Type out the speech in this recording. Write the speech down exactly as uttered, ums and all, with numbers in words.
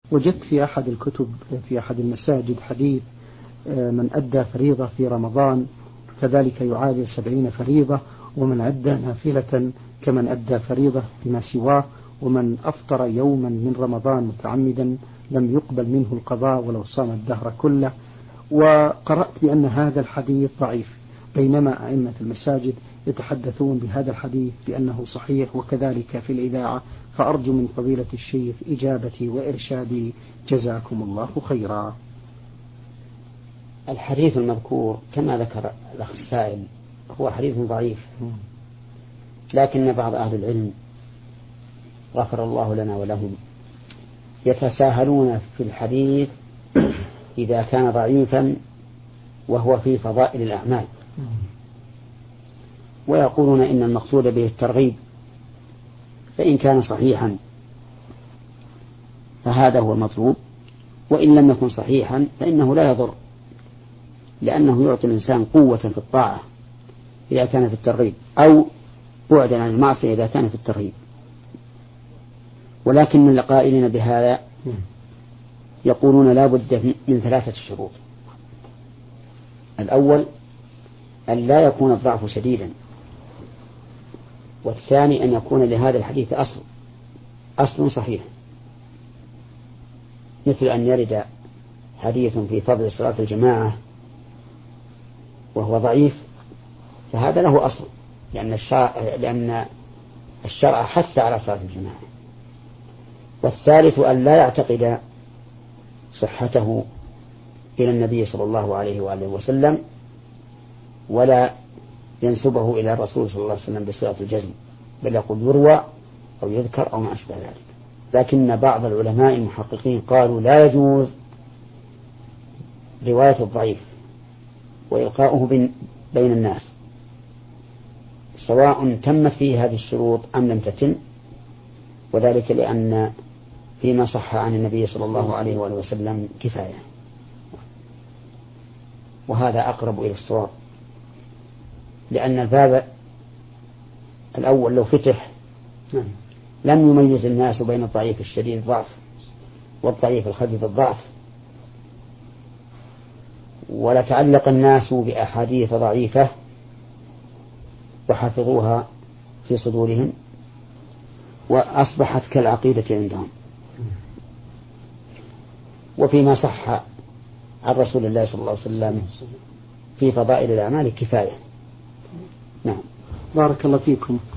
وجدت في أحد الكتب في أحد المساجد حديث من أدى فريضة في رمضان فذلك يعادل سبعين فريضة، ومن أدى نافلة كمن أدى فريضة بما سواه، ومن أفطر يوما من رمضان متعمدا لم يقبل منه القضاء ولو صام الدهر كله. وقرأت بأن هذا الحديث ضعيف، بينما أئمة المساجد يتحدثون بهذا الحديث بأنه صحيح، وكذلك في الإذاعة. فأرجو من فضيلة الشيخ إجابتي وإرشادي، جزاكم الله خيرا. الحديث المذكور كما ذكر الأخ السائل هو حديث ضعيف، لكن بعض أهل العلم غفر الله لنا ولهم يتساهلون في الحديث إذا كان ضعيفا وهو في فضائل الأعمال، ويقولون إن المقصود به الترغيب، فإن كان صحيحا فهذا هو المطلوب، وإن لم يكن صحيحا فإنه لا يضر، لأنه يعطي الإنسان قوة في الطاعة إذا كان في الترغيب، أو بعدا عن المعصية إذا كان في الترغيب. ولكن من القائلين بهذا يقولون لا بد من ثلاثة شروط: الأول أن لا يكون الضعف شديدا، والثاني أن يكون لهذا الحديث أصل أصل صحيح، مثل أن يرد حديث في فضل صلاة الجماعة وهو ضعيف، فهذا له أصل، لأن الشرع, لأن الشرع حث على صلاة الجماعة. والثالث أن لا يعتقد صحته إلى النبي صلى الله عليه وآله وسلم، ولا ينسبه إلى الرسول صلى الله عليه وسلم بصيغة الجزم، بل يقول يروى أو يذكر أو ما أشبه ذلك. لكن بعض العلماء المحققين قالوا لا يجوز رواية الضعيف وإلقاؤه بين الناس، سواء تمت فيه هذه الشروط أم لم تتم، وذلك لأن فيما صح عن النبي صلى الله عليه وآله وسلم كفاية، وهذا أقرب إلى الصواب، لأن الباب الأول لو فتح لم يميز الناس بين الضعيف الشديد الضعف والضعيف الخفيف الضعف، ولتعلق الناس بأحاديث ضعيفة وحفظوها في صدورهم وأصبحت كالعقيدة عندهم. وفيما صح عن رسول الله صلى الله عليه وسلم في فضائل الأعمال كفاية. نعم. بارك الله فيكم.